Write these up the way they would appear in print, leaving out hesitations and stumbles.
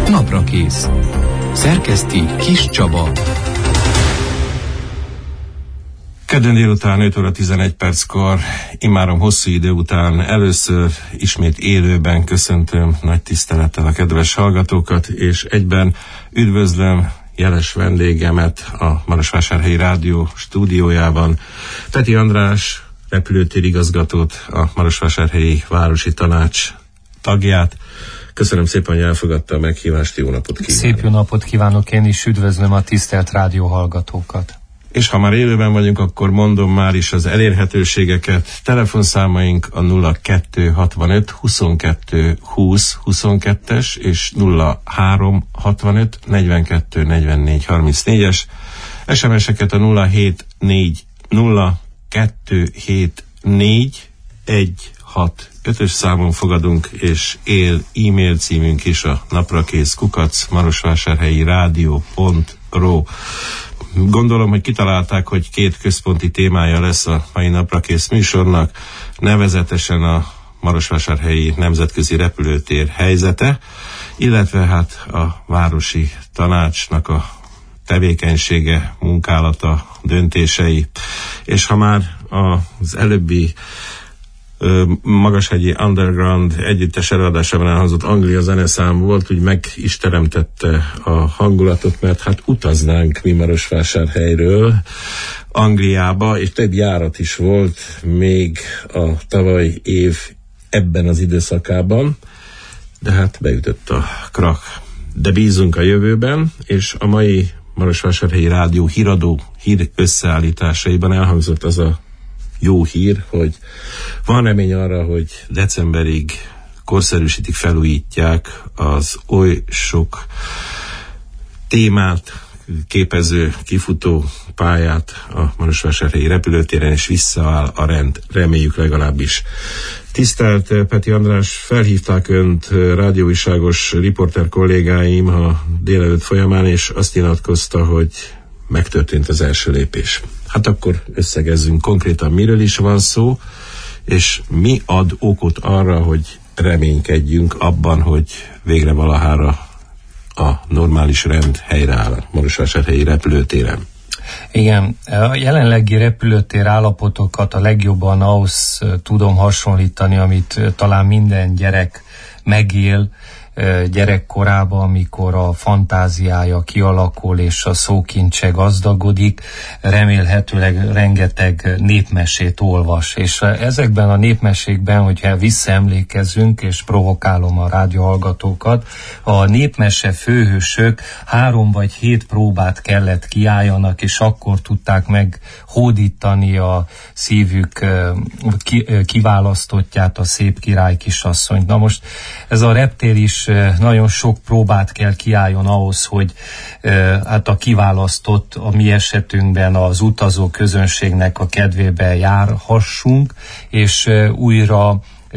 Naprakész. Szerkeszti Kis Csaba. Kedden délután 5 óra 11 perckor, immáron hosszú idő után először ismét élőben köszöntöm nagy tisztelettel a kedves hallgatókat, és egyben üdvözlöm jeles vendégemet a Marosvásárhelyi Rádió stúdiójában, Peti András repülőtér igazgatót, a Marosvásárhelyi Városi Tanács tagját. Köszönöm szépen, hogy elfogadta a meghívást, jó napot kívánok! Szép jó napot kívánok, én is üdvözlöm a tisztelt rádió hallgatókat! És ha már élőben vagyunk, akkor mondom már is az elérhetőségeket. Telefonszámaink a 0265 22 20 22-es és 0365 42 44 34-es. SMS-eket a 074 0274 165-ös számon fogadunk, és e-mail címünk is a naprakész@marosvásárhelyi-rádió.ro. Gondolom, hogy kitalálták, hogy két központi témája lesz a mai Naprakész műsornak, nevezetesen a Marosvásárhelyi Nemzetközi Repülőtér helyzete, illetve hát a Városi Tanácsnak a tevékenysége, munkálata, döntései. És ha már az előbbi magashegyi Underground együttes előadásában elhangzott Anglia zeneszám volt, úgy meg is teremtette a hangulatot, mert hát utaznánk mi Marosvásárhelyről Angliába, és több járat is volt még a tavalyi év ebben az időszakában, de hát beütött a krak. De bízunk a jövőben, és a mai Marosvásárhelyi Rádió híradó hír összeállításaiban elhangzott az a jó hír, hogy van remény arra, hogy decemberig korszerűsítik, felújítják az oly sok témát képező kifutó pályát a Marosvásárhelyi repülőtéren, és visszaáll a rend, reméljük legalábbis. Tisztelt Peti András, felhívták Önt rádióújságos riporter kollégáim a délelőtt folyamán, és azt nyilatkozta, hogy megtörtént az első lépés. Hát akkor összegezzünk konkrétan, miről is van szó, és mi ad okot arra, hogy reménykedjünk abban, hogy végre valahára a normális rend helyreáll a Marosvásárhelyi repülőtéren. Igen, a jelenlegi repülőtér állapotokat a legjobban ahhoz tudom hasonlítani, amit talán minden gyerek megél gyerekkorában, amikor a fantáziája kialakul és a szókincse gazdagodik, remélhetőleg rengeteg népmesét olvas. És ezekben a népmesékben, hogyha visszaemlékezünk, és provokálom a rádióhallgatókat, a népmese főhősök 3 vagy 7 próbát kellett kiálljanak, és akkor tudták meghódítani a szívük kiválasztottját, a szép király kisasszonyt. Na most ez a reptér is nagyon sok próbát kell kiálljon ahhoz, hogy hát a kiválasztott, a mi esetünkben az utazó közönségnek a kedvébe járhassunk, és újra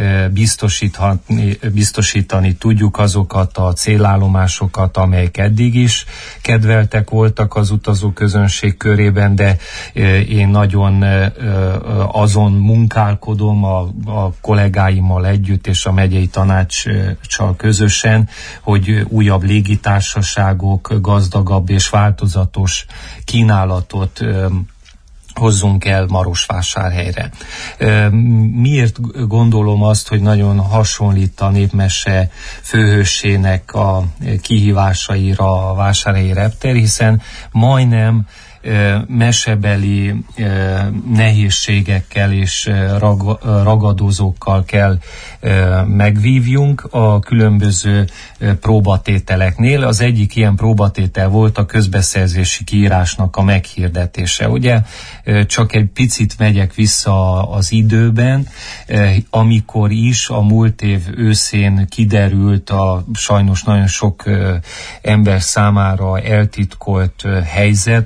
biztosítani tudjuk azokat a célállomásokat, amelyek eddig is kedveltek voltak az utazó közönség körében, de én nagyon azon munkálkodom a kollégáimmal együtt és a megyei tanácssal közösen, hogy újabb légitársaságok, gazdagabb és változatos kínálatot hozzunk el Marosvásárhelyre. Miért gondolom azt, hogy nagyon hasonlít a népmese főhősének a kihívásaira a vásárhelyi reptér, hiszen majdnem mesebeli nehézségekkel és ragadozókkal kell megvívjunk a különböző próbatételeknél. Az egyik ilyen próbatétel volt a közbeszerzési kiírásnak a meghirdetése. Ugye csak egy picit megyek vissza az időben, amikor is a múlt év őszén kiderült a sajnos nagyon sok ember számára eltitkolt helyzet, a valós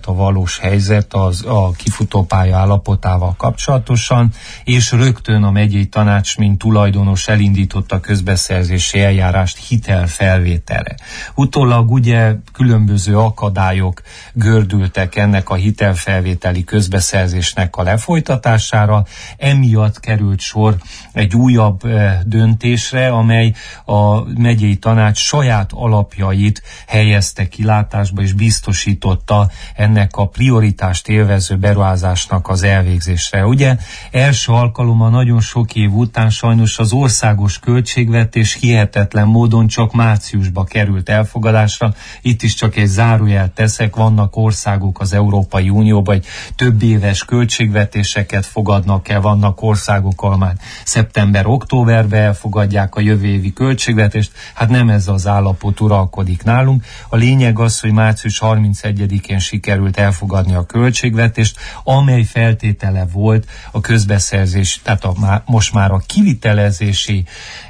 sajátos helyzet a kifutópálya állapotával kapcsolatosan, és rögtön a megyei tanács, mint tulajdonos elindította a közbeszerzési eljárást hitelfelvételre. Utólag ugye különböző akadályok gördültek ennek a hitelfelvételi közbeszerzésnek a lefolytatására, emiatt került sor egy újabb döntésre, amely a megyei tanács saját alapjait helyezte kilátásba és biztosította ennek a prioritást élvező beruházásnak az elvégzésre. Ugye első alkalommal nagyon sok év után sajnos az országos költségvetés hihetetlen módon csak márciusba került elfogadásra. Itt is csak egy zárójelt teszek, vannak országok az Európai Unióban, hogy több éves költségvetéseket fogadnak el, vannak országok, ahol már szeptember-októberben elfogadják a jövő évi költségvetést, hát nem ez az állapot uralkodik nálunk. A lényeg az, hogy március 31-én sikerült elfogadni a költségvetést, amely feltétele volt a közbeszerzés, tehát most már a kivitelezési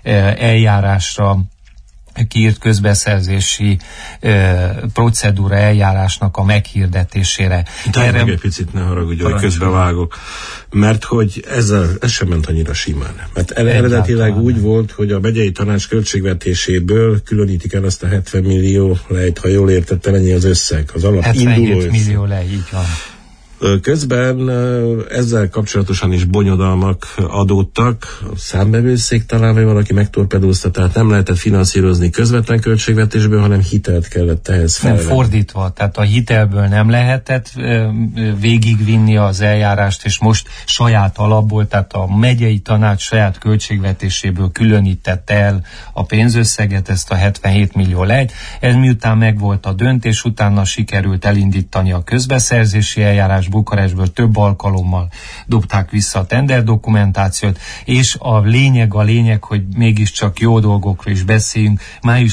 eljárásra kiírt közbeszerzési procedúra eljárásnak a meghirdetésére. Erre egy picit ne haragudj, hogy közbevágok, mert hogy ez sem ment annyira simán. Mert eredetileg úgy volt, hogy a megyei tanács költségvetéséből különítik el azt a 70 millió lejt, ha jól értettem, ennyi az összeg. Az alap 77 millió lej, így van. Közben ezzel kapcsolatosan is bonyodalmak adódtak. A számbevőszék talán, vagy valaki megtorpedózta, tehát nem lehetett finanszírozni közvetlen költségvetésből, hanem hitelt kellett ehhez felvenni. Nem, fordítva, tehát a hitelből nem lehetett végigvinni az eljárást, és most saját alapból, tehát a megyei tanács saját költségvetéséből különítette el a pénzösszeget, ezt a 77 millió lejt. Ez miután megvolt a döntés, utána sikerült elindítani a közbeszerzési eljárás. Bukarestből több alkalommal dobták vissza a tenderdokumentációt, és a lényeg, hogy mégiscsak jó dolgokról is beszéljünk. Május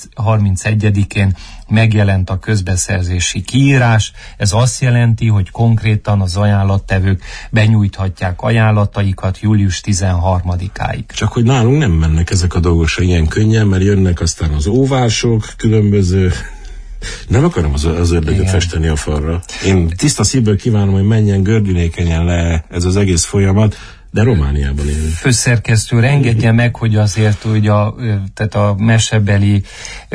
31-én megjelent a közbeszerzési kiírás. Ez azt jelenti, hogy konkrétan az ajánlattevők benyújthatják ajánlataikat július 13-áig. Csak hogy nálunk nem mennek ezek a dolgok ilyen könnyen, mert jönnek aztán az óvások, különböző. Nem akarom az ördögöt festeni a falra. Én tiszta szívből kívánom, hogy menjen gördülékenyen le ez az egész folyamat, de Romániában élünk. Főszerkesztő, engedje meg, hogy azért hogy tehát a mesebeli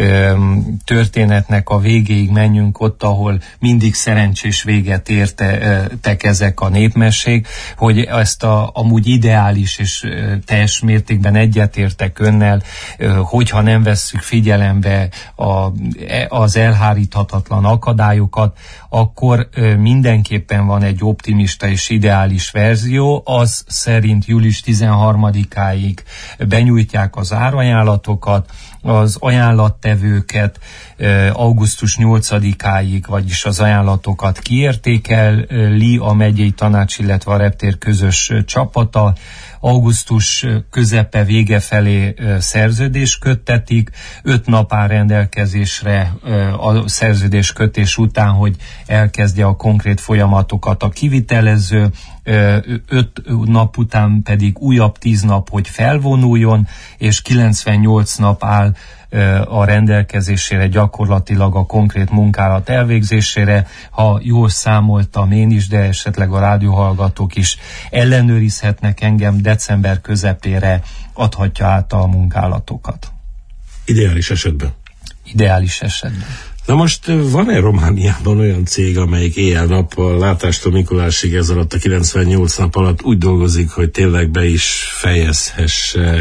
történetnek a végéig menjünk ott, ahol mindig szerencsés véget értek ezek a népmesék, hogy ezt amúgy ideális és teljes mértékben egyetértek önnel, hogyha nem vesszük figyelembe az elháríthatatlan akadályokat, akkor mindenképpen van egy optimista és ideális verzió, az szerint július 13-áig benyújtják az árajánlatokat, az ajánlattevőket augusztus 8-áig, vagyis az ajánlatokat kiértékeli a megyei tanács, illetve a reptér közös csapata, augusztus közepe vége felé szerződést köttetik, 5 nap áll rendelkezésre a szerződéskötés után, hogy elkezdje a konkrét folyamatokat a kivitelező, 5 nap után pedig újabb 10 nap, hogy felvonuljon, és 98 nap áll a rendelkezésére gyakorlatilag a konkrét munkálat elvégzésére. Ha jól számoltam én is, de esetleg a rádióhallgatók is ellenőrizhetnek engem, december közepére adhatja át a munkálatokat. Ideális esetben. Ideális esetben. Na most van-e Romániában olyan cég, amelyik éjjel-nappal látástól Mikulásig ez alatt a 98 nap alatt úgy dolgozik, hogy tényleg be is fejezhesse?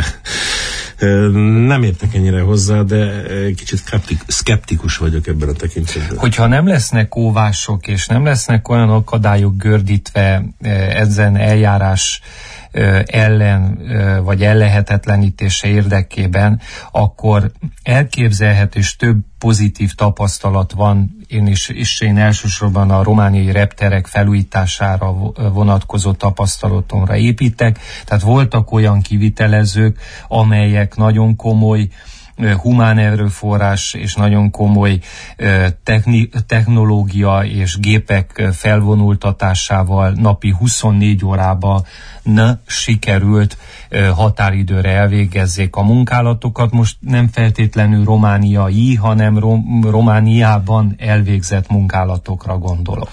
Nem értek ennyire hozzá, de kicsit szkeptikus vagyok ebben a tekintetben. Hogyha nem lesznek óvások, és nem lesznek olyan akadályok gördítve ezen eljárás ellen vagy ellehetetlenítése érdekében, akkor elképzelhető, és több pozitív tapasztalat van, én elsősorban a romániai repterek felújítására vonatkozó tapasztalatomra építek, tehát voltak olyan kivitelezők, amelyek nagyon komoly humán erőforrás és nagyon komoly technológia és gépek felvonultatásával napi 24 órában sikerült határidőre elvégezzék a munkálatokat. Most nem feltétlenül romániai, hanem Romániában elvégzett munkálatokra gondolok.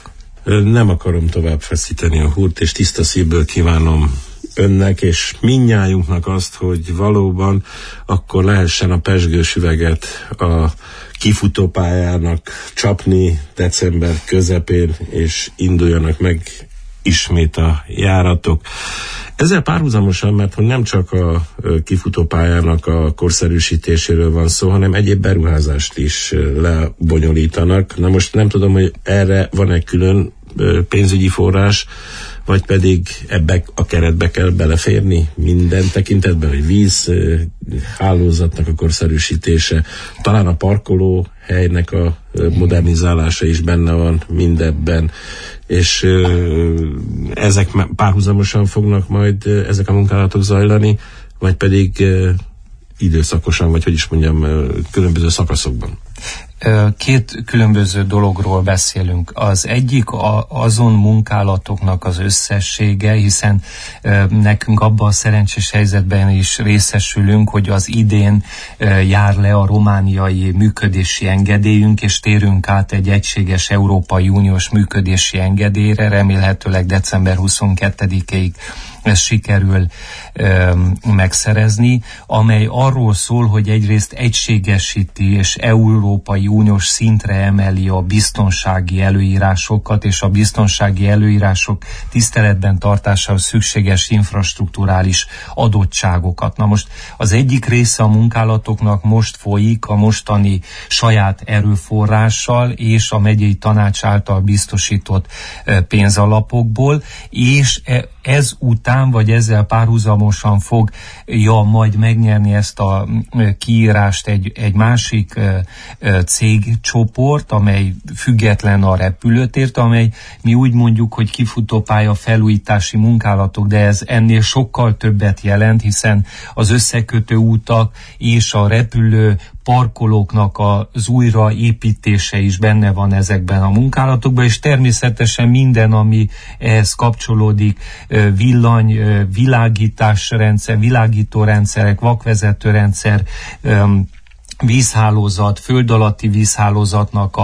Nem akarom tovább feszíteni a húrt, és tiszta szívből kívánom önnek és mindnyájunknak azt, hogy valóban akkor lehessen a pezsgős üveget a kifutópályának csapni december közepén, és induljanak meg ismét a járatok. Ezzel párhuzamosan, mert hogy nem csak a kifutópályának a korszerűsítéséről van szó, hanem egyéb beruházást is lebonyolítanak. Na most nem tudom, hogy erre van-e külön pénzügyi forrás, vagy pedig ebbe a keretbe kell beleférni minden tekintetben, hogy víz hálózatnak a korszerűsítése, talán a parkoló helynek a modernizálása is benne van mindebben, és ezek párhuzamosan fognak majd ezek a munkálatok zajlani, vagy pedig időszakosan, vagy hogy is mondjam, különböző szakaszokban. Két különböző dologról beszélünk. Az egyik azon munkálatoknak az összessége, hiszen nekünk abban a szerencsés helyzetben is részesülünk, hogy az idén jár le a romániai működési engedélyünk, és térünk át egy egységes Európai Uniós működési engedélyre, remélhetőleg december 22-ig ezt sikerül megszerezni, amely arról szól, hogy egyrészt egységesíti és Európai Uniós szintre emeli a biztonsági előírásokat, és a biztonsági előírások tiszteletben tartásához szükséges infrastrukturális adottságokat. Na most az egyik része a munkálatoknak most folyik a mostani saját erőforrással és a megyei tanács által biztosított pénzalapokból, és ez után, vagy ezzel párhuzamosan fogja majd megnyerni ezt a kiírást egy másik cégcsoport, amely független a repülőtértől, amely mi úgy mondjuk, hogy kifutópálya felújítási munkálatok, de ez ennél sokkal többet jelent, hiszen az összekötő útak és a repülő parkolóknak az újraépítése is benne van ezekben a munkálatokban, és természetesen minden, ami ehhez kapcsolódik, villany, világításrendszer, világítórendszerek, vakvezetőrendszer, vízhálózat, föld alatti vízhálózatnak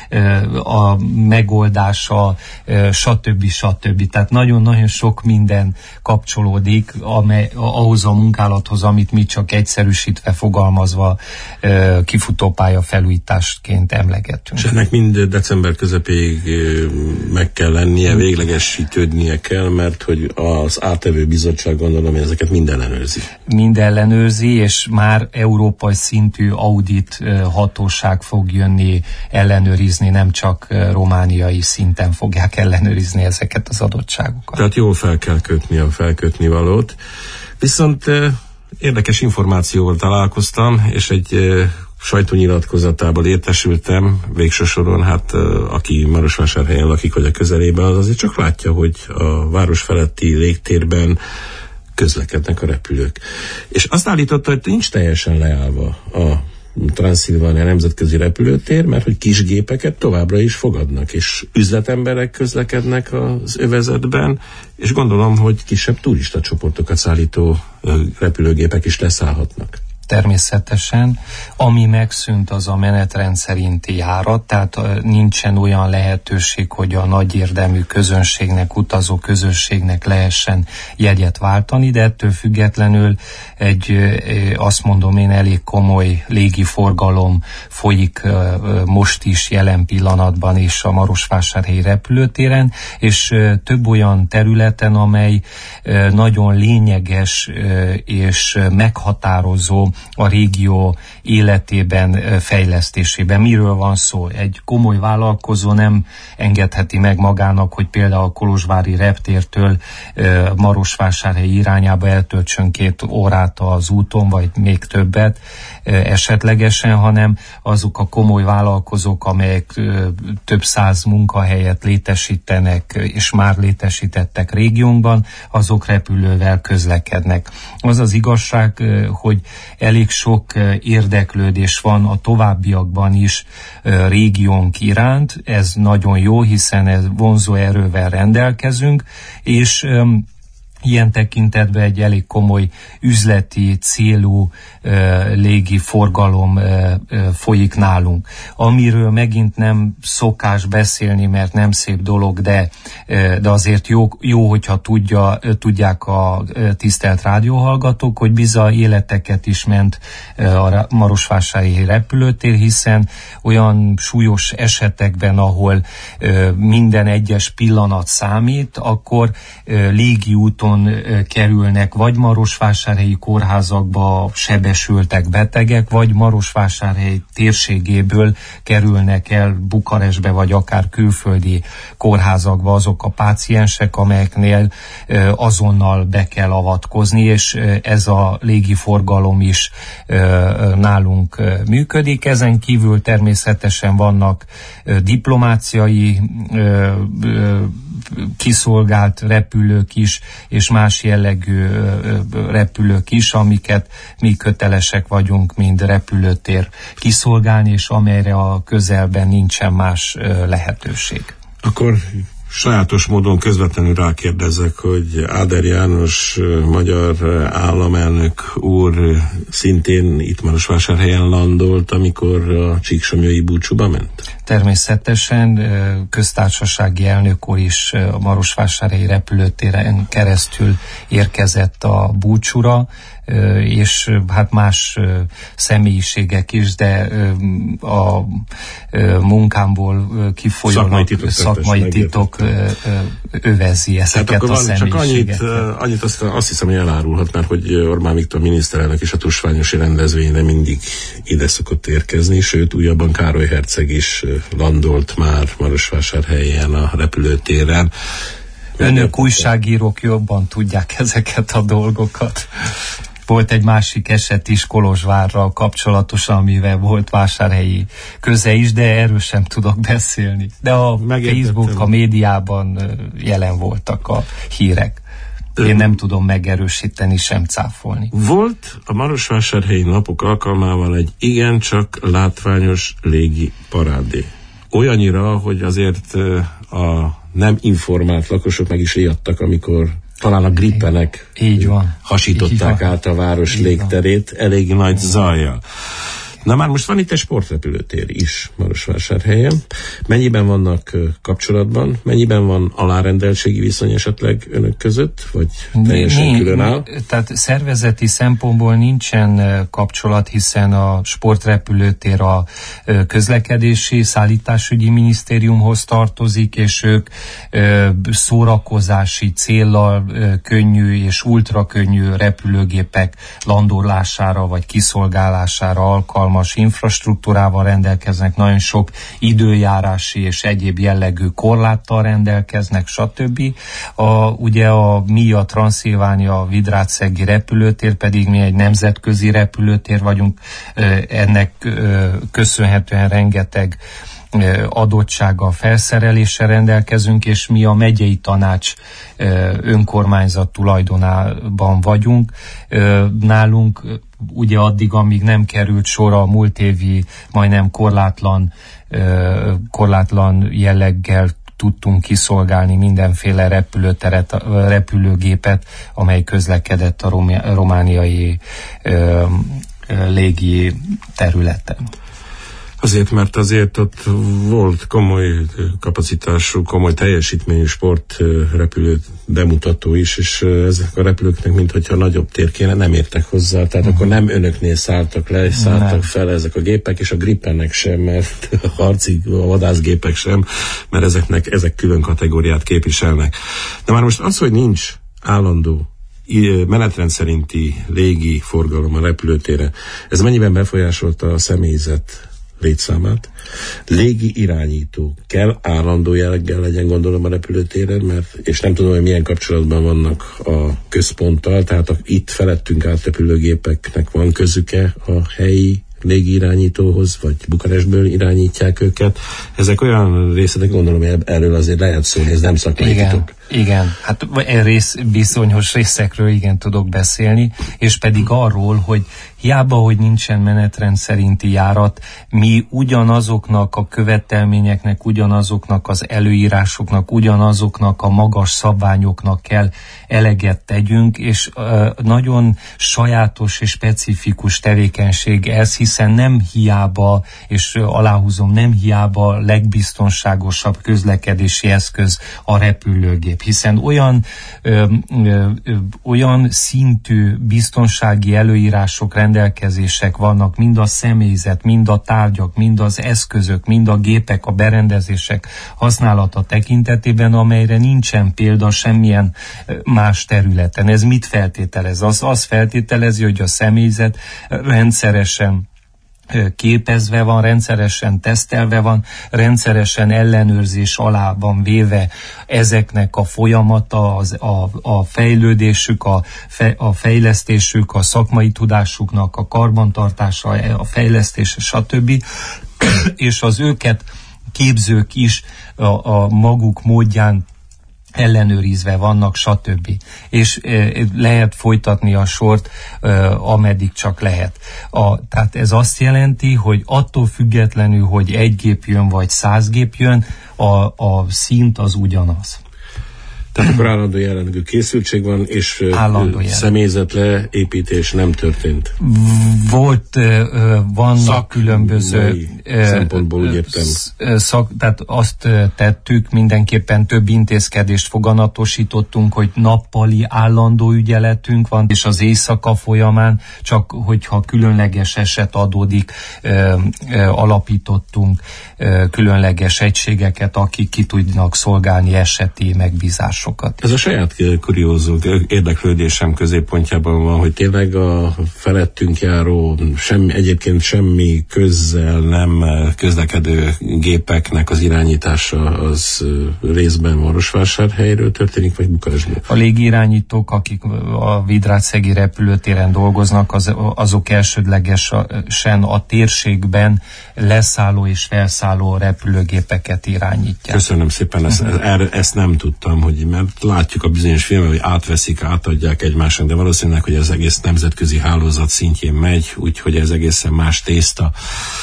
a megoldása, stb. Tehát nagyon-nagyon sok minden kapcsolódik ahhoz a munkálathoz, amit mi csak egyszerűsítve fogalmazva kifutópálya felújításként emlegetünk. És ennek mind december közepéig meg kell lennie, véglegesítődnie kell, mert hogy az áttevő bizottság, gondolom, hogy ezeket mind ellenőrzi. Mind ellenőrzi, és már európai szintű audit hatóság fog jönni ellenőrizni, nem csak romániai szinten fogják ellenőrizni ezeket az adottságokat. Tehát jól fel kell kötni a felkötni valót. Viszont érdekes információval találkoztam, és egy sajtónyilatkozatából értesültem, végső soron, hát aki Marosvásárhelyen lakik, vagy a közelében, az azért csak látja, hogy a város feletti légtérben közlekednek a repülők. És azt állította, hogy nincs teljesen leállva a Transzilvánia nemzetközi repülőtér, mert hogy kis gépeket továbbra is fogadnak, és üzletemberek közlekednek az övezetben, és gondolom, hogy kisebb turista csoportokat szállító repülőgépek is leszállhatnak. Természetesen. Ami megszűnt, az a menetrend szerinti járat, tehát nincsen olyan lehetőség, hogy a nagy érdemű közönségnek, utazó közönségnek lehessen jegyet váltani, de ettől függetlenül azt mondom én, elég komoly légiforgalom folyik most is jelen pillanatban is a Marosvásárhelyi repülőtéren, és több olyan területen, amely nagyon lényeges és meghatározó a régió életében, fejlesztésében. Miről van szó? Egy komoly vállalkozó nem engedheti meg magának, hogy például a kolozsvári reptértől Marosvásárhely irányába eltöltsön 2 órát az úton, vagy még többet esetlegesen, hanem azok a komoly vállalkozók, amelyek több száz munkahelyet létesítenek, és már létesítettek régiónkban, azok repülővel közlekednek. Az az igazság, hogy elég sok érdeklődés van a továbbiakban is régiónk iránt. Ez nagyon jó, hiszen ez vonzó erővel rendelkezünk, és ilyen tekintetben egy elég komoly üzleti célú légi forgalom folyik nálunk. Amiről megint nem szokás beszélni, mert nem szép dolog, de azért jó hogyha tudják a tisztelt rádióhallgatók, hogy bizony életeket is ment a Marosvásárhelyi repülőtér, hiszen olyan súlyos esetekben, ahol minden egyes pillanat számít, akkor légi úton kerülnek vagy marosvásárhelyi kórházakba sebesültek betegek, vagy Marosvásárhely térségéből kerülnek el Bukarestbe, vagy akár külföldi kórházakba azok a páciensek, amelyeknél azonnal be kell avatkozni, és ez a légiforgalom is nálunk működik. Ezen kívül természetesen vannak diplomáciai kiszolgált repülők is, és más jellegű repülők is, amiket mi kötelesek vagyunk, mind repülőtér kiszolgálni, és amelyre a közelben nincsen más lehetőség. Akkor sajátos módon közvetlenül rákérdezek, hogy Áder János magyar államelnök úr szintén itt Marosvásárhelyen landolt, amikor a Csíksomlyai búcsúba ment? Természetesen köztársasági elnök úr is a Marosvásárhelyi repülőtéren keresztül érkezett a búcsúra, és hát más személyiségek is, de a munkámból kifolyólag szakmai titok övezi ezeket a személyiségeket. Csak annyit azt hiszem, hogy elárulhat már, hogy Orbán Viktor miniszterelnök és a tusványosi rendezvényre mindig ide szokott érkezni, sőt újabban Károly herceg is landolt már Marosvásárhelyen a repülőtéren. Önök újságírók jobban tudják ezeket a dolgokat. Volt egy másik eset is Kolozsvárral kapcsolatosan, amivel volt vásárhelyi köze is, de erről sem tudok beszélni. De a Facebook, a médiában jelen voltak a hírek. Én nem tudom megerősíteni, sem cáfolni. Volt a Marosvásárhelyi napok alkalmával egy igencsak látványos légi parádé. Olyannyira, hogy azért a nem informált lakosok meg is riadtak, amikor talán a grippenek hasították át a város légterét elég nagy zajjal. Na már most van itt egy sportrepülőtér is Marosvásárhelyen. Mennyiben vannak kapcsolatban? Mennyiben van alárendeltségi viszony esetleg önök között? Vagy teljesen külön áll? Tehát szervezeti szempontból nincsen kapcsolat, hiszen a sportrepülőtér a közlekedési, szállításügyi minisztériumhoz tartozik, és ők szórakozási céllal könnyű és ultrakönnyű repülőgépek landolására vagy kiszolgálására alkalmas infrastruktúrával rendelkeznek, nagyon sok időjárási és egyéb jellegű korláttal rendelkeznek, stb. Ugye mi a Transzilvánia Vidrácszegi repülőtér, pedig mi egy nemzetközi repülőtér vagyunk, ennek köszönhetően rengeteg adottsággal, felszereléssel rendelkezünk, és mi a megyei tanács önkormányzat tulajdonában vagyunk. Nálunk ugye addig, amíg nem került sor a múlt évi majdnem korlátlan jelleggel tudtunk kiszolgálni mindenféle repülőgépet, amely közlekedett a romániai légi területen. Azért, mert azért ott volt komoly kapacitású, komoly teljesítményű sportrepülő bemutató is, és ezek a repülőknek, minthogyha nagyobb tér kéne, nem értek hozzá. Tehát akkor nem önöknél szálltak le, és szálltak fel ezek a gépek, és a Gripennek sem, mert a vadászgépek sem, mert ezek külön kategóriát képviselnek. De már most az, hogy nincs állandó menetrend szerinti légi forgalom a repülőtérre, ez mennyiben befolyásolta a személyzet létszámát? Légi irányító kell állandó jelleggel legyen, gondolom, a repülőtéren, és nem tudom, hogy milyen kapcsolatban vannak a központtal, tehát itt felettünk állt repülőgépeknek van közüke a helyi légirányítóhoz, vagy Bukarestből irányítják őket. Ezek olyan részletek, gondolom, hogy erről azért lehet szólni, ez nem szakmai titok. Igen, hát bizonyos részekről igen tudok beszélni, és pedig arról, hogy hiába, hogy nincsen menetrend szerinti járat, mi ugyanazoknak a követelményeknek, ugyanazoknak az előírásoknak, ugyanazoknak a magas szabványoknak kell eleget tegyünk, és nagyon sajátos és specifikus tevékenység ez, hiszen nem hiába, és aláhúzom, nem hiába legbiztonságosabb közlekedési eszköz a repülőgép, hiszen olyan szintű biztonsági előírások, rendelkezések vannak, mind a személyzet, mind a tárgyak, mind az eszközök, mind a gépek, a berendezések használata tekintetében, amelyre nincsen példa semmilyen más területen. Ez mit feltételez? Az feltételezi, hogy a személyzet rendszeresen képezve van, rendszeresen tesztelve van, rendszeresen ellenőrzés alá van véve ezeknek a folyamata, a fejlődésük, a fejlesztésük, a szakmai tudásuknak a karbantartása, a fejlesztése, stb. És az őket képzők is a maguk módján ellenőrizve vannak, stb. És lehet folytatni a sort, ameddig csak lehet. Tehát ez azt jelenti, hogy attól függetlenül, hogy 1 gép jön, vagy 100 gép jön, a szint az ugyanaz. Tehát akkor állandó jellegű készültség van, és személyzet leépítés nem történt. Vannak különböző szempontból úgy értem. Tehát azt tettük, mindenképpen több intézkedést foganatosítottunk, hogy nappali állandó ügyeletünk van, és az éjszaka folyamán, csak hogyha különleges eset adódik, alapítottunk különleges egységeket, akik ki tudnak szolgálni eseti megbízásokat. Ez a saját kuriózó érdeklődésem középpontjában van, hogy tényleg a felettünk járó egyébként semmi közzel nem közlekedő gépeknek az irányítása az részben Marosvásárhelyről történik, vagy Bukarestből? A légirányítók, akik a Vidrácszegi repülőtéren dolgoznak, azok elsődlegesen a térségben leszálló és felszálló repülőgépeket irányítják. Köszönöm szépen, ezt nem tudtam, hogy mert látjuk a bizonyos filmet, hogy átveszik, átadják egymásnak, de valószínűleg, hogy az egész nemzetközi hálózat szintjén megy, úgyhogy ez egészen más tészta.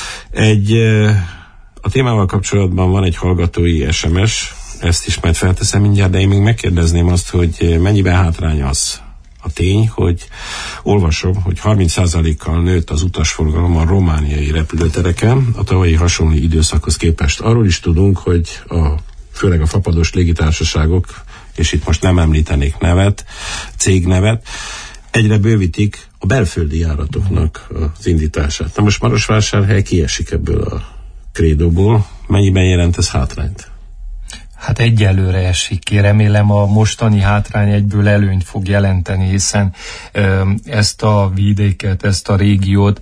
A témával kapcsolatban van egy hallgatói SMS, ezt is majd felteszem mindjárt, de én még megkérdezném azt, hogy mennyiben hátrány az a tény, hogy olvasom, hogy 30%-kal nőtt az utasforgalom a romániai repülőtereken a tavalyi hasonló időszakhoz képest. Arról is tudunk, hogy főleg a fapados légitársaságok, és itt most nem említenék cégnevet, egyre bővítik a belföldi járatoknak az indítását. Na most Marosvásárhely kiesik ebből a krédóból. Mennyiben jelent ez hátrányt? Hát egyelőre esik ki. Remélem a mostani hátrány egyből előnyt fog jelenteni, hiszen ezt a vidéket, ezt a régiót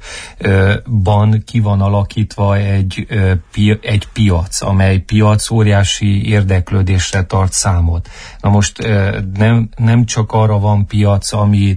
ki van alakítva egy piac, amely piac óriási érdeklődésre tart számot. Na most nem csak arra van piac,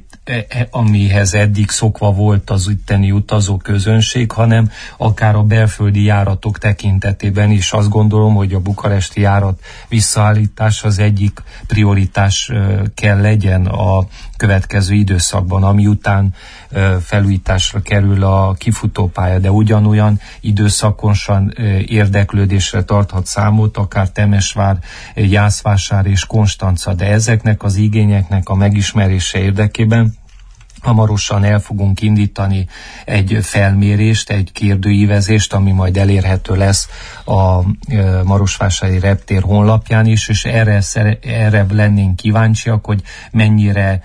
amihez eddig szokva volt az itteni utazó közönség, hanem akár a belföldi járatok tekintetében is azt gondolom, hogy a bukaresti járat visszaállítás az egyik prioritás kell legyen a következő időszakban, ami után felújításra kerül a kifutópálya, de ugyanolyan időszakosan érdeklődésre tarthat számot, akár Temesvár, Jászvásár és Konstanca, de ezeknek az igényeknek a megismerése érdekében hamarosan el fogunk indítani egy felmérést, egy kérdőívezést, ami majd elérhető lesz a Marosvásárhelyi reptér honlapján is, és erre lennénk kíváncsiak, hogy mennyire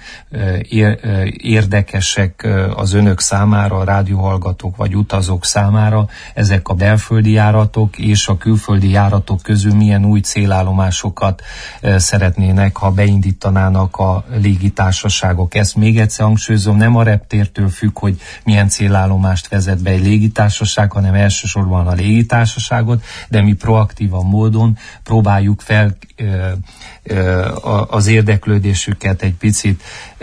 érdekesek az önök számára, a rádióhallgatók vagy utazók számára ezek a belföldi járatok, és a külföldi járatok közül milyen új célállomásokat szeretnének, ha beindítanának a légitársaságok. Ezt még egyszer hangsúlyozom, nem a reptértől függ, hogy milyen célállomást vezet be egy légitársaság, hanem elsősorban a légitársaságot, de mi proaktívan módon próbáljuk fel az érdeklődésüket egy picit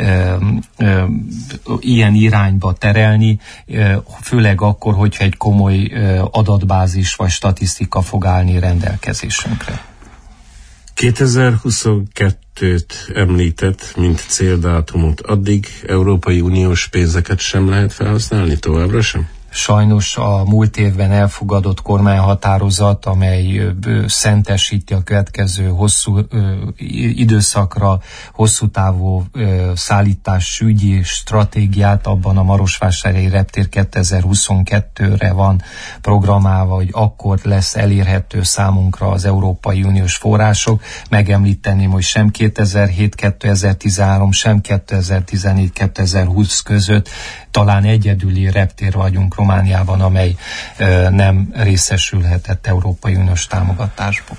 ilyen irányba terelni, főleg akkor, hogyha egy komoly adatbázis vagy statisztika fog állni rendelkezésünkre. 2022-t említett, mint céldátumot. Addig Európai Uniós pénzeket sem lehet felhasználni továbbra sem? Sajnos a múlt évben elfogadott kormányhatározat, amely szentesíti a következő hosszú időszakra hosszú távú szállításügyi stratégiát, abban a Marosvásárhelyi reptér 2022-re van programálva, hogy akkor lesz elérhető számunkra az Európai Uniós források. Megemlíteném, hogy sem 2007-2013, sem 2014-2020 között talán egyedüli reptér vagyunk Romániában, amely nem részesülhetett Európai Uniós támogatásból.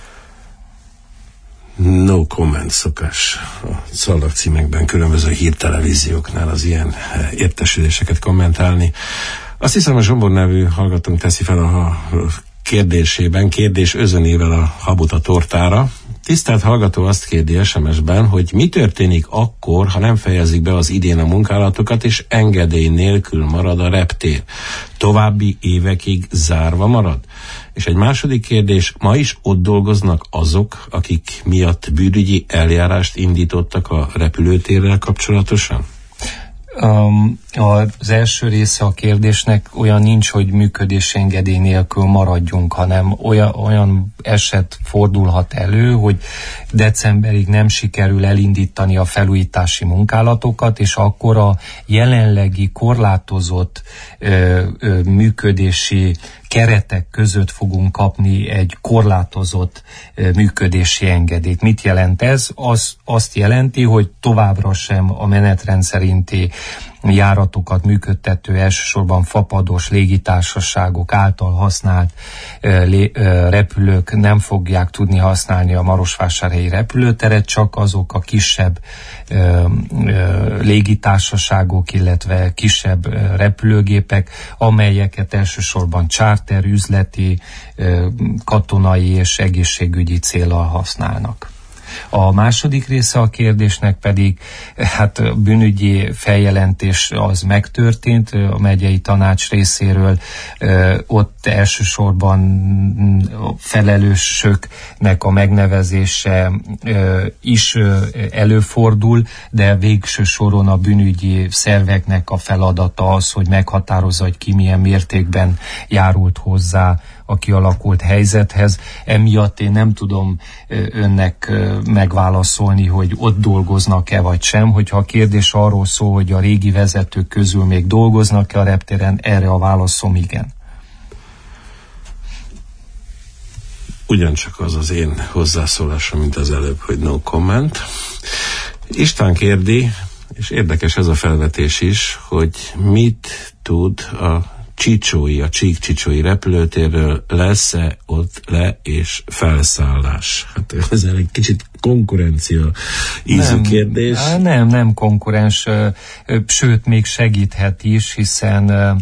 No comment szokás a szalagcímekben, különböző hírtelevízióknál az ilyen értesüléseket kommentálni. Azt hiszem, a Zsombor nevű hallgatónk teszi fel a kérdésében, kérdés özönével a habot a tortára. Tisztelt hallgató azt kérdi SMS-ben, hogy mi történik akkor, ha nem fejezik be az idén a munkálatokat, és engedély nélkül marad a reptér. További évekig zárva marad? És egy második kérdés, ma is ott dolgoznak azok, akik miatt bűnügyi eljárást indítottak a repülőtérrel kapcsolatosan? Az első része a kérdésnek olyan nincs, hogy működési engedély nélkül maradjunk, hanem olyan eset fordulhat elő, hogy decemberig nem sikerül elindítani a felújítási munkálatokat, és akkor a jelenlegi korlátozott működési keretek között fogunk kapni egy korlátozott működési engedélyt. Mit jelent ez? Azt jelenti, hogy továbbra sem a menetrend szerinti járatokat működtető, elsősorban fapados légitársaságok által használt repülők nem fogják tudni használni a marosvásárhelyi repülőteret, csak azok a kisebb légitársaságok, illetve kisebb repülőgépek, amelyeket elsősorban charter, üzleti, katonai és egészségügyi céllal használnak. A második része a kérdésnek pedig, hát bűnügyi feljelentés az megtörtént a megyei tanács részéről, ott elsősorban felelősöknek a megnevezése is előfordul, de végső soron a bűnügyi szerveknek a feladata az, hogy meghatározza, hogy ki milyen mértékben járult hozzá a kialakult helyzethez. Emiatt én nem tudom önnek megválaszolni, hogy ott dolgoznak-e vagy sem. Hogyha a kérdés arról szól, hogy a régi vezetők közül még dolgoznak-e a reptéren, erre a válaszom igen. Ugyancsak az az én hozzászólásom, mint az előbb, hogy no comment. István kérdi, és érdekes ez a felvetés is, hogy mit tud a Csík-Csicsói repülőtérről, lesz-e ott le- és felszállás? Hát ez egy kicsit konkurencia ízű kérdés. Nem konkurens, sőt még segíthet is, hiszen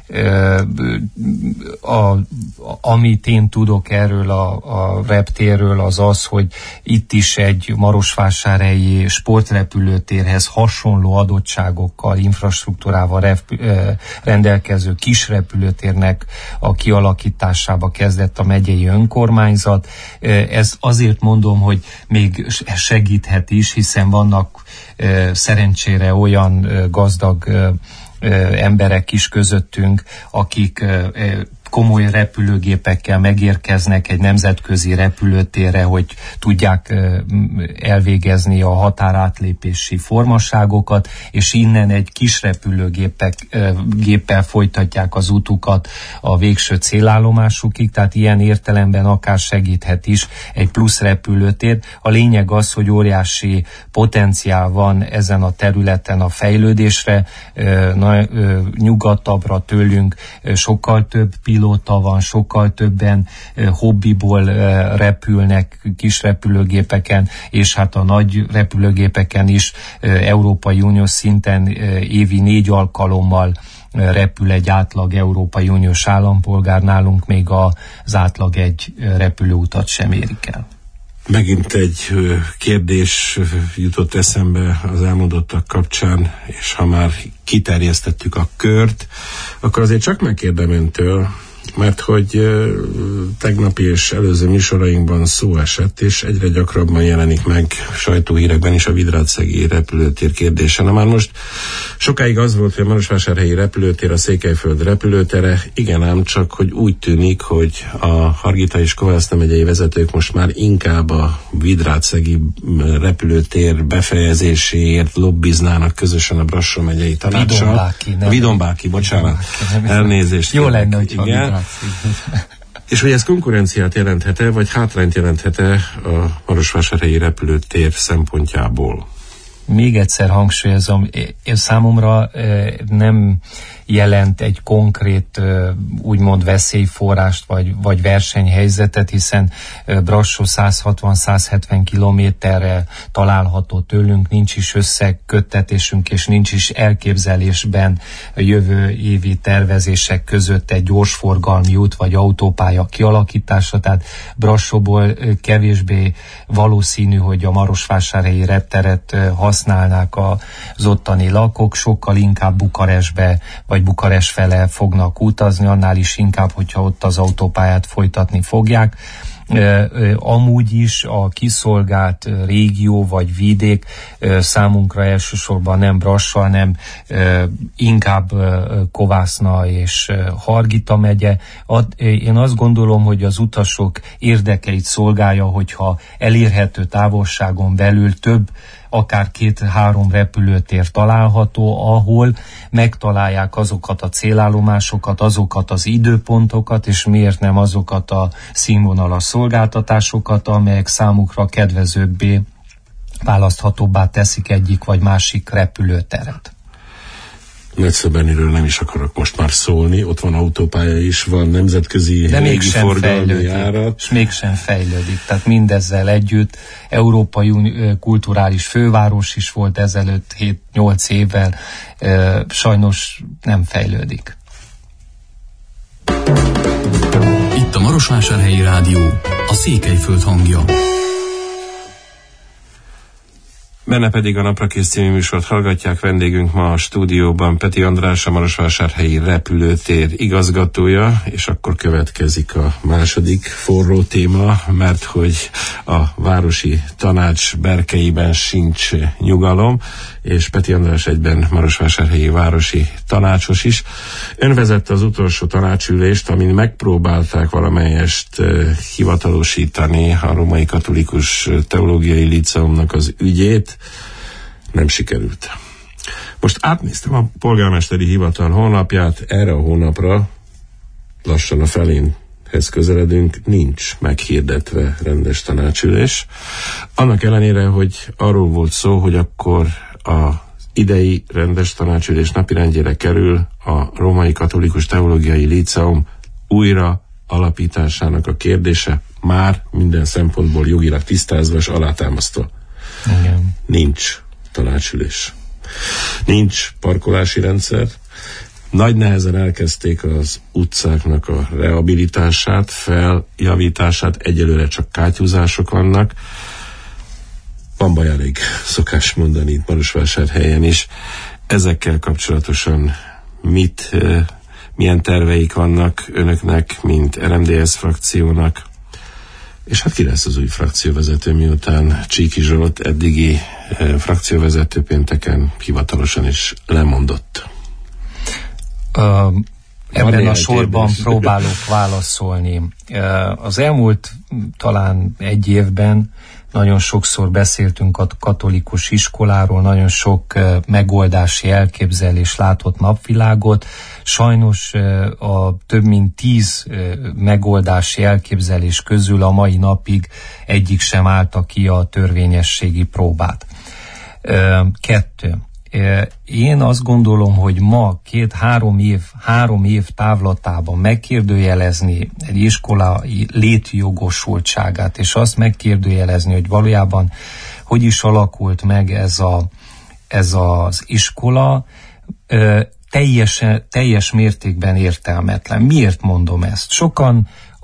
amit én tudok erről a reptérről, az az, hogy itt is egy marosvásárhelyi sportrepülőtérhez hasonló adottságokkal, infrastruktúrával rendelkező kis repülőtérnek a kialakításába kezdett a megyei önkormányzat. Ez azért mondom, hogy még segíthet is, hiszen vannak szerencsére olyan gazdag emberek is közöttünk, akik komoly repülőgépekkel megérkeznek egy nemzetközi repülőtérre, hogy tudják elvégezni a határátlépési formaságokat, és innen egy kis repülőgéppel folytatják az utukat a végső célállomásukig, tehát ilyen értelemben akár segíthet is egy plusz repülőtér. A lényeg az, hogy óriási potenciál van ezen a területen a fejlődésre, nyugatabbra tőlünk sokkal több pilóta van, sokkal többen hobbiból repülnek kis repülőgépeken, és hát a nagy repülőgépeken is Európai Uniós szinten évi 4 alkalommal repül egy átlag Európai Uniós állampolgár, nálunk még az átlag egy repülőutat sem érik el. Megint egy kérdés jutott eszembe az elmondottak kapcsán, és ha már kiterjesztettük a kört, akkor azért csak megkérdem öntől, mert hogy tegnapi és előző műsorainkban szó esett, és egyre gyakrabban jelenik meg sajtóhírekben is a Vidrácszegi repülőtér kérdése. Na már most sokáig az volt, hogy a marosvásárhelyi repülőtér a Székelyföld repülőtere, igen ám, csak hogy úgy tűnik, hogy a Hargita és Kovászna megyei vezetők most már inkább a Vidrácszegi repülőtér befejezéséért lobbiznának közösen a Brassó megyei tanácssal. Vidombáki, bocsánat. Elnézést. Jó lenne, hogyha És hogy ez konkurenciát jelenthet-e, vagy hátrányt jelenthet-e a marosvásárhelyi repülőtér szempontjából? Még egyszer hangsúlyozom, számomra nem jelent egy konkrét úgymond veszélyforrást vagy versenyhelyzetet, hiszen Brassó 160-170 kilométerre található tőlünk, nincs is összeköttetésünk, és nincs is elképzelésben a jövő évi tervezések között egy gyorsforgalmi út vagy autópálya kialakítása, tehát Brassóból kevésbé valószínű, hogy a marosvásárhelyi repteret használnák az ottani lakók, sokkal inkább Bukarestbe vagy Bukarest fele fognak utazni, annál is inkább, hogyha ott az autópályát folytatni fogják. Amúgy is a kiszolgált régió vagy vidék számunkra elsősorban nem Brassó, hanem inkább Kovászna és Hargita megye. Én azt gondolom, hogy az utasok érdekeit szolgálja, hogyha elérhető távolságon belül több, akár 2-3 repülőtér található, ahol megtalálják azokat a célállomásokat, azokat az időpontokat, és miért nem azokat a színvonalas szolgáltatásokat, amelyek számukra kedvezőbbé, választhatóbbá teszik egyik vagy másik repülőteret. Nagyszebeniről nem is akarok most már szólni, ott van autópálya is, van nemzetközi légiforgalmi járat. És mégsem fejlődik, tehát mindezzel együtt Európai kulturális főváros is volt ezelőtt 7-8 évvel, sajnos nem fejlődik. Itt a Marosvásárhelyi Rádió, a Székelyföld hangja. Benne pedig a Naprakész című műsort hallgatják. Vendégünk ma a stúdióban Peti András, a marosvásárhelyi repülőtér igazgatója, és akkor következik a második forró téma, mert hogy a városi tanács berkeiben sincs nyugalom, és Peti András egyben marosvásárhelyi városi tanácsos is. Ön vezette az utolsó tanácsülést, amin megpróbálták valamelyest hivatalosítani a Római Katolikus Teológiai Líceumnak az ügyét. Nem sikerült. Most átnéztem a polgármesteri hivatal honlapját, erre a hónapra, lassan a felénhez közeledünk, nincs meghirdetve rendes tanácsülés. Annak ellenére, hogy arról volt szó, hogy akkor az idei rendes tanácsülés napirendjére kerül a Római Katolikus Teológiai Líceum újra alapításának a kérdése, már minden szempontból jogilag tisztázva és alátámasztva. Igen. Nincs tanácsülés. Nincs parkolási rendszer. Nagy nehezen elkezdték az utcáknak a rehabilitását, feljavítását, egyelőre csak kátyúzások vannak. Van baj, elég szokás mondani itt Marosvásárhelyen is. Ezekkel kapcsolatosan milyen terveik vannak önöknek, mint RMDS frakciónak? És hát ki lesz az új frakcióvezető, miután Csíki Zsolt eddigi frakcióvezető pénteken hivatalosan is lemondott? Ebben a sorban próbálok válaszolni. Az elmúlt talán egy évben nagyon sokszor beszéltünk a katolikus iskoláról, nagyon sok megoldási elképzelés látott napvilágot. Sajnos a több mint 10 megoldási elképzelés közül a mai napig egyik sem állta ki a törvényességi próbát. 2. Én azt gondolom, hogy ma 3 év távlatában megkérdőjelezni egy iskola létjogosultságát, és azt megkérdőjelezni, hogy valójában hogy is alakult meg ez az iskola, teljes mértékben értelmetlen. Miért mondom ezt? Sokan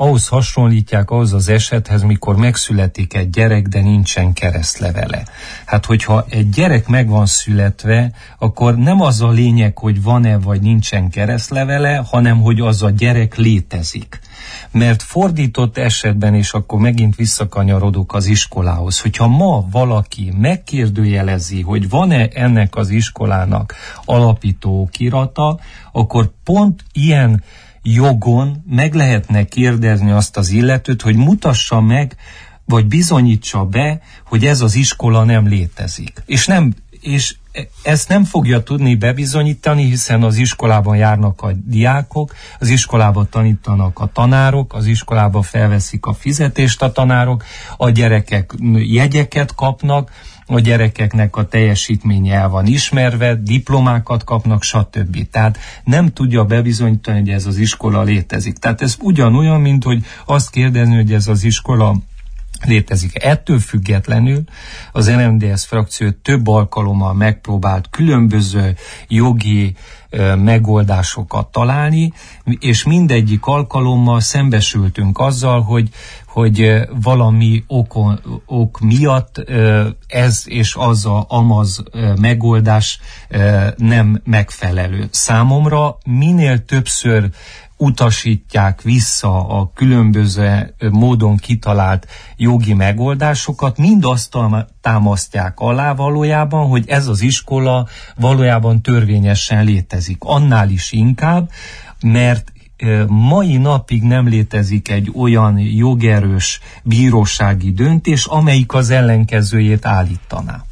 ahhoz hasonlítják, ahhoz az esethez, mikor megszületik egy gyerek, de nincsen keresztlevele. Hát, hogyha egy gyerek meg van születve, akkor nem az a lényeg, hogy van-e vagy nincsen keresztlevele, hanem hogy az a gyerek létezik. Mert fordított esetben, és akkor megint visszakanyarodok az iskolához, hogyha ma valaki megkérdőjelezi, hogy van-e ennek az iskolának alapító okirata, akkor pont ilyen jogon meg lehetne kérdezni azt az illetőt, hogy mutassa meg, vagy bizonyítsa be, hogy ez az iskola nem létezik. És ezt nem fogja tudni bebizonyítani, hiszen az iskolában járnak a diákok, az iskolában tanítanak a tanárok, az iskolában felveszik a fizetést a tanárok, a gyerekek jegyeket kapnak, a gyerekeknek a teljesítménye el van ismerve, diplomákat kapnak, stb. Tehát nem tudja bebizonyítani, hogy ez az iskola létezik. Tehát ez ugyanolyan, mint hogy azt kérdezni, hogy ez az iskola létezik. Ettől függetlenül az NMDS frakció több alkalommal megpróbált különböző jogi megoldásokat találni, és mindegyik alkalommal szembesültünk azzal, hogy valami ok miatt ez és az a amaz megoldás nem megfelelő. Számomra minél többször utasítják vissza a különböző módon kitalált jogi megoldásokat, mind azt támasztják alá valójában, hogy ez az iskola valójában törvényesen létezik. Annál is inkább, mert mai napig nem létezik egy olyan jogerős bírósági döntés, amelyik az ellenkezőjét állítaná.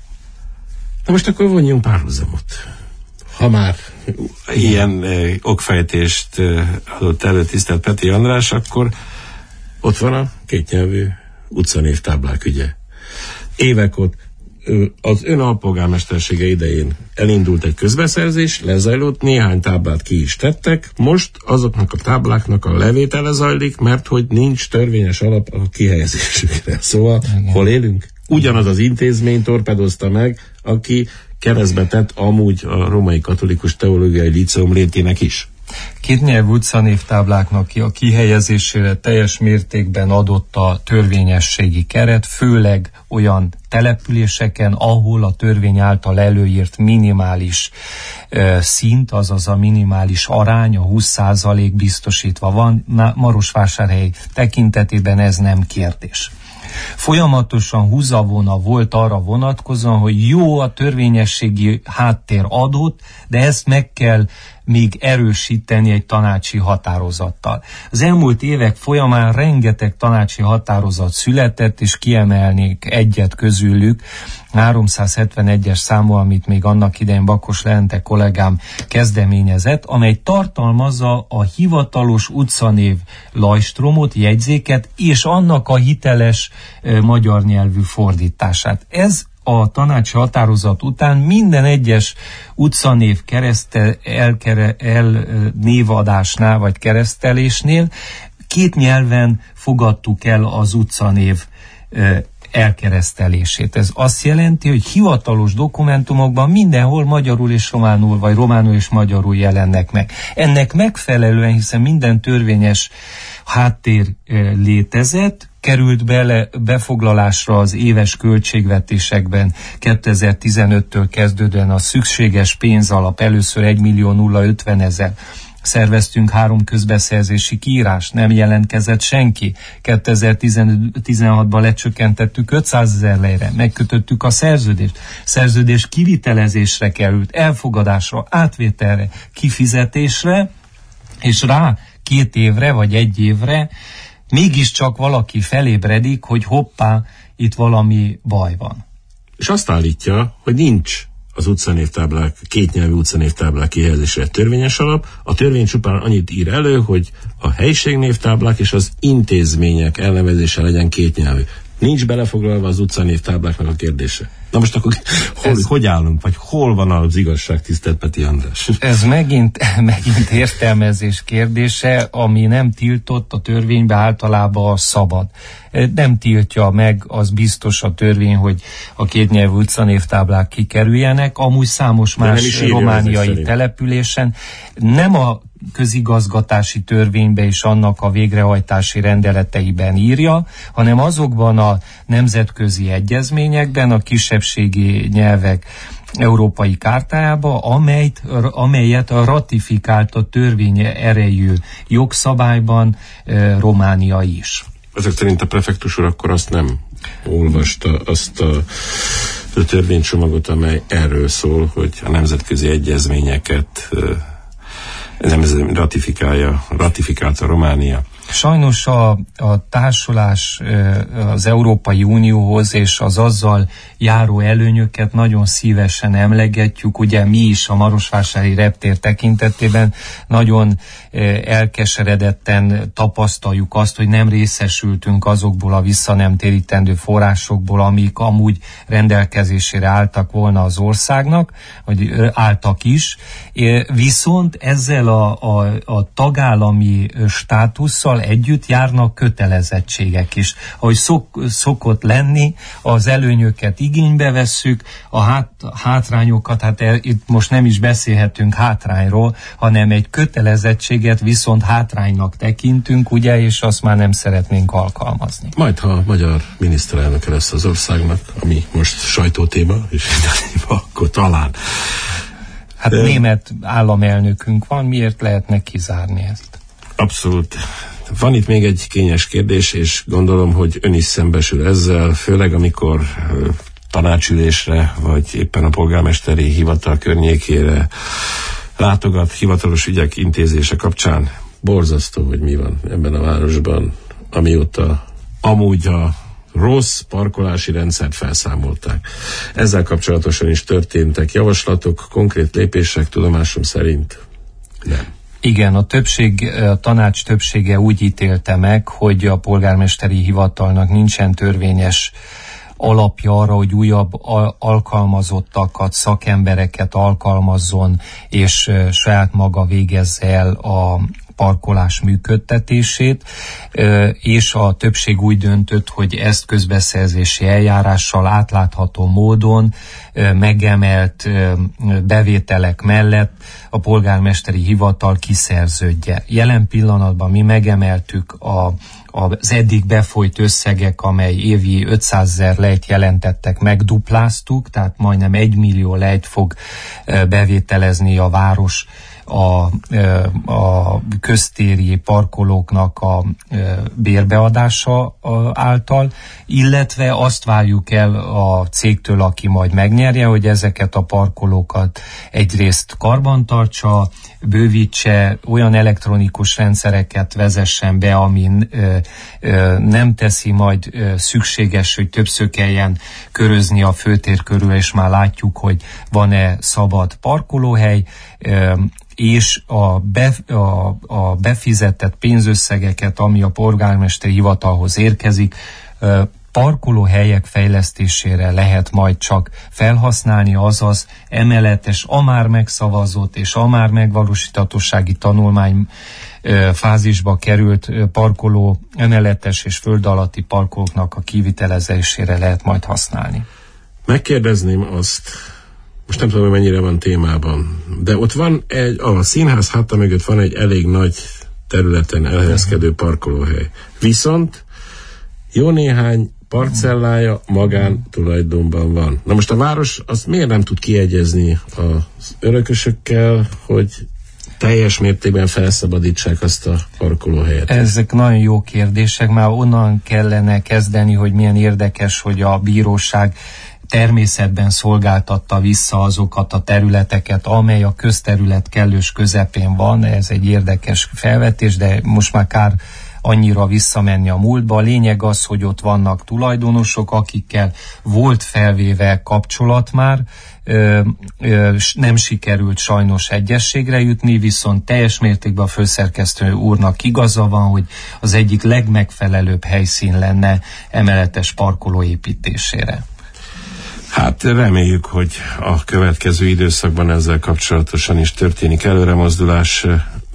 Na most akkor vonjunk párhuzamot. Ha már ilyen okfejtést adott elő tisztelt Peti András, akkor ott van a kétnyelvű utcanévtáblák ügye. Évek ott az ön alpolgármestersége idején elindult egy közbeszerzés, lezajlott, néhány táblát ki is tettek, most azoknak a tábláknak a levétele zajlik, mert hogy nincs törvényes alap a kihelyezésükre. Szóval igen. Hol élünk? Ugyanaz az intézmény torpedozta meg, aki keresztbe tett amúgy a Római Katolikus Teológiai Líceum létének is. Kétnyelvű utcanévtábláknak a kihelyezésére teljes mértékben adott a törvényességi keret, főleg olyan településeken, ahol a törvény által előírt minimális szint, azaz a minimális arány, a 20% biztosítva van. Marosvásárhely tekintetében ez nem kérdés. Folyamatosan húzavona volt arra vonatkozóan, hogy jó, a törvényességi háttér adott, de ezt meg kell még erősíteni egy tanácsi határozattal. Az elmúlt évek folyamán rengeteg tanácsi határozat született, és kiemelnék egyet közülük, 371-es számú, amit még annak idején Bakos Lente kollégám kezdeményezett, amely tartalmazza a hivatalos utcanév lajstromot, jegyzéket, és annak a hiteles magyar nyelvű fordítását. Ez a tanácsi határozat után minden egyes utcanév névadásnál vagy keresztelésnél két nyelven fogadtuk el az utcanév elkeresztelését. Ez azt jelenti, hogy hivatalos dokumentumokban mindenhol magyarul és románul, vagy románul és magyarul jelennek meg. Ennek megfelelően, hiszen minden törvényes háttér létezett, került befoglalásra az éves költségvetésekben 2015-től kezdődően a szükséges pénzalap, először 1.050.000. Szerveztünk 3 közbeszerzési kiírást, nem jelentkezett senki. 2016-ban lecsökkentettük 500.000 lejre, megkötöttük a szerződést. Szerződés kivitelezésre került, elfogadásra, átvételre, kifizetésre, és rá 2 évre vagy 1 évre mégiscsak valaki felébredik, hogy hoppá, itt valami baj van. És azt állítja, hogy nincs az utcanévtáblák, kétnyelvű utcanévtáblák kihelyezésére törvényes alap. A törvény csupán annyit ír elő, hogy a helyiségnévtáblák és az intézmények elnevezése legyen kétnyelvű. Nincs belefoglalva az utcanévtábláknak a kérdése. Na most akkor hogy állunk, vagy hol van az igazság, tisztelt Peti András? Ez megint értelmezés kérdése, ami nem tiltott a törvénybe, általában szabad. Nem tiltja meg, az biztos a törvény, hogy a kétnyelvű utcanévtáblák kikerüljenek, amúgy számos más romániai településen. Nem a közigazgatási törvénybe és annak a végrehajtási rendeleteiben írja, hanem azokban a nemzetközi egyezményekben, a kisebbségi nyelvek Európai Kártájába, amelyet a ratifikált a törvény erejű jogszabályban Románia is. Ezek szerint a prefektus úr akkor azt nem olvasta azt a törvénycsomagot, amely erről szól, hogy a nemzetközi egyezményeket ratifikálta Románia. Sajnos a társulás az Európai Unióhoz és az azzal járó előnyöket nagyon szívesen emlegetjük. Ugye mi is a Marosvásárhelyi reptér tekintetében nagyon elkeseredetten tapasztaljuk azt, hogy nem részesültünk azokból a visszanemtérítendő forrásokból, amik amúgy rendelkezésére álltak volna az országnak, vagy álltak is. Viszont ezzel a tagállami státusszal együtt járnak kötelezettségek is. Ahogy szokott lenni, az előnyöket igénybe vesszük, a hátrányokat, hát itt most nem is beszélhetünk hátrányról, hanem egy kötelezettséget viszont hátránynak tekintünk, ugye, és azt már nem szeretnénk alkalmazni. Majd, ha a magyar miniszterelnöke lesz az országnak, ami most sajtótéma, és akkor talán. Hát német államelnökünk van, miért lehetne kizárni ezt? Abszolút. Van itt még egy kényes kérdés, és gondolom, hogy ön is szembesül ezzel, főleg amikor tanácsülésre, vagy éppen a polgármesteri hivatal környékére látogat hivatalos ügyek intézése kapcsán. Borzasztó, hogy mi van ebben a városban, amióta amúgy a rossz parkolási rendszert felszámolták. Ezzel kapcsolatosan is történtek javaslatok, konkrét lépések, tudomásom szerint nem. Igen, a tanács többsége úgy ítélte meg, hogy a polgármesteri hivatalnak nincsen törvényes alapja arra, hogy újabb alkalmazottakat, szakembereket alkalmazzon, és saját maga végezze el a parkolás működtetését, és a többség úgy döntött, hogy ezt közbeszerzési eljárással átlátható módon megemelt bevételek mellett a polgármesteri hivatal kiszerződje. Jelen pillanatban mi megemeltük az eddig befolyt összegek, amely évi 500 000 lejt jelentettek, megdupláztuk, tehát majdnem 1 millió lejt fog bevételezni a város a köztéri parkolóknak a bérbeadása által, illetve azt várjuk el a cégtől, aki majd megnyerje, hogy ezeket a parkolókat egyrészt karbantartsa, bővítse, olyan elektronikus rendszereket vezessen be, ami nem teszi majd szükséges, hogy többször kelljen körözni a főtér körül, és már látjuk, hogy van-e szabad parkolóhely, és a befizetett pénzösszegeket, ami a polgármesteri hivatalhoz érkezik, parkolóhelyek fejlesztésére lehet majd csak felhasználni, azaz emeletes, a már megszavazott és a már megvalósíthatósági tanulmány fázisba került parkoló, emeletes és föld alatti parkolóknak a kivitelezésére lehet majd használni. Megkérdezném azt, most nem tudom, hogy mennyire van témában, de ott van a színház háta mögött van egy elég nagy területen elhelyezkedő parkolóhely. Viszont jó néhány parcellája magántulajdonban van. Na most a város azt miért nem tud kiegyezni az örökösökkel, hogy teljes mértékben felszabadítsák azt a parkolóhelyet? Ezek nagyon jó kérdések, már onnan kellene kezdeni, hogy milyen érdekes, hogy a bíróság természetben szolgáltatta vissza azokat a területeket, amely a közterület kellős közepén van. Ez egy érdekes felvetés, de most már kár annyira visszamenni a múltba. A lényeg az, hogy ott vannak tulajdonosok, akikkel volt felvéve kapcsolat már, nem sikerült sajnos egyességre jutni, viszont teljes mértékben a főszerkesztő úrnak igaza van, hogy az egyik legmegfelelőbb helyszín lenne emeletes parkoló építésére. Hát reméljük, hogy a következő időszakban ezzel kapcsolatosan is történik előremozdulás.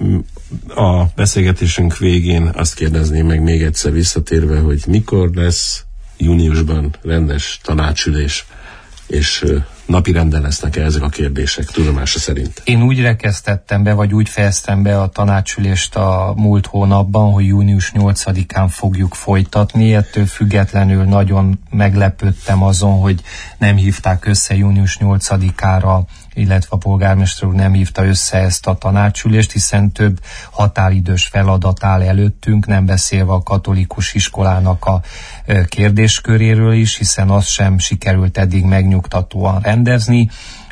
A beszélgetésünk végén azt kérdezném meg még egyszer visszatérve, hogy mikor lesz júniusban rendes tanácsülés, és napirenden lesznek-e ezek a kérdések tudomása szerint? Én úgy rekesztettem be, vagy úgy fejeztem be a tanácsülést a múlt hónapban, hogy június 8-án fogjuk folytatni. Ettől függetlenül nagyon meglepődtem azon, hogy nem hívták össze június 8-ára, illetve a polgármester úr nem hívta össze ezt a tanácsülést, hiszen több határidős feladat áll előttünk, nem beszélve a katolikus iskolának a kérdésköréről is, hiszen azt sem sikerült eddig megnyugtatóan rendezni.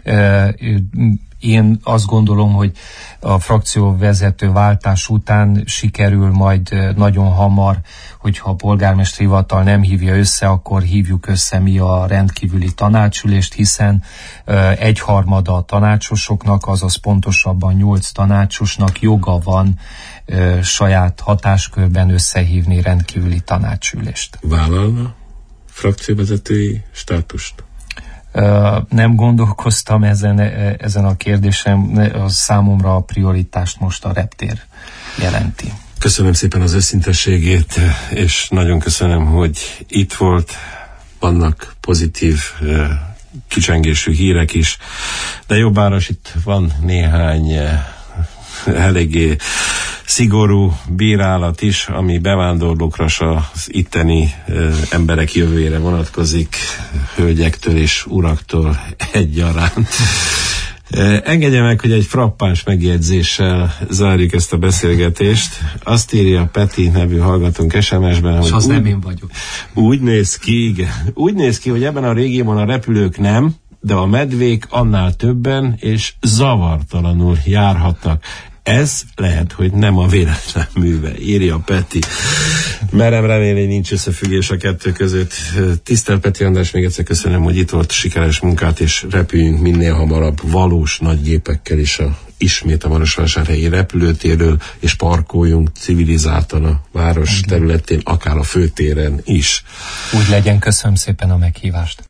Én azt gondolom, hogy a frakcióvezető váltás után sikerül majd nagyon hamar, hogyha a polgármesteri hivatal nem hívja össze, akkor hívjuk össze mi a rendkívüli tanácsülést, hiszen 1/3 a tanácsosoknak, azaz pontosabban 8 tanácsosnak joga van saját hatáskörben összehívni rendkívüli tanácsülést. Vállalna frakcióvezetői státust? Nem gondolkoztam ezen a kérdésen, a számomra a prioritást most a reptér jelenti. Köszönöm szépen az őszintességét, és nagyon köszönöm, hogy itt volt. Vannak pozitív kicsengésű hírek is, de jobbáras itt van néhány eléggé szigorú bírálat is, ami bevándorlókra, az itteni emberek jövőjére vonatkozik, hölgyektől és uraktól egyaránt. Engedje meg, hogy egy frappáns megjegyzéssel zárjuk ezt a beszélgetést. Azt írja Peti nevű hallgatónk SMS-ben, hogy az nem én vagyok. Úgy néz ki, hogy ebben a régióban a repülők nem, de a medvék annál többen és zavartalanul járhatnak. Ez lehet, hogy nem a véletlen műve, írja Peti. Merem remélni, hogy nincs összefüggés a kettő között. Tisztelt Peti András, még egyszer köszönöm, hogy itt volt, sikeres munkát, és repüljünk minél hamarabb valós nagy gépekkel is ismét a marosvásárhelyi repülőtérről, és parkoljunk civilizáltan a város területén, akár a főtéren is. Úgy legyen, köszönöm szépen a meghívást.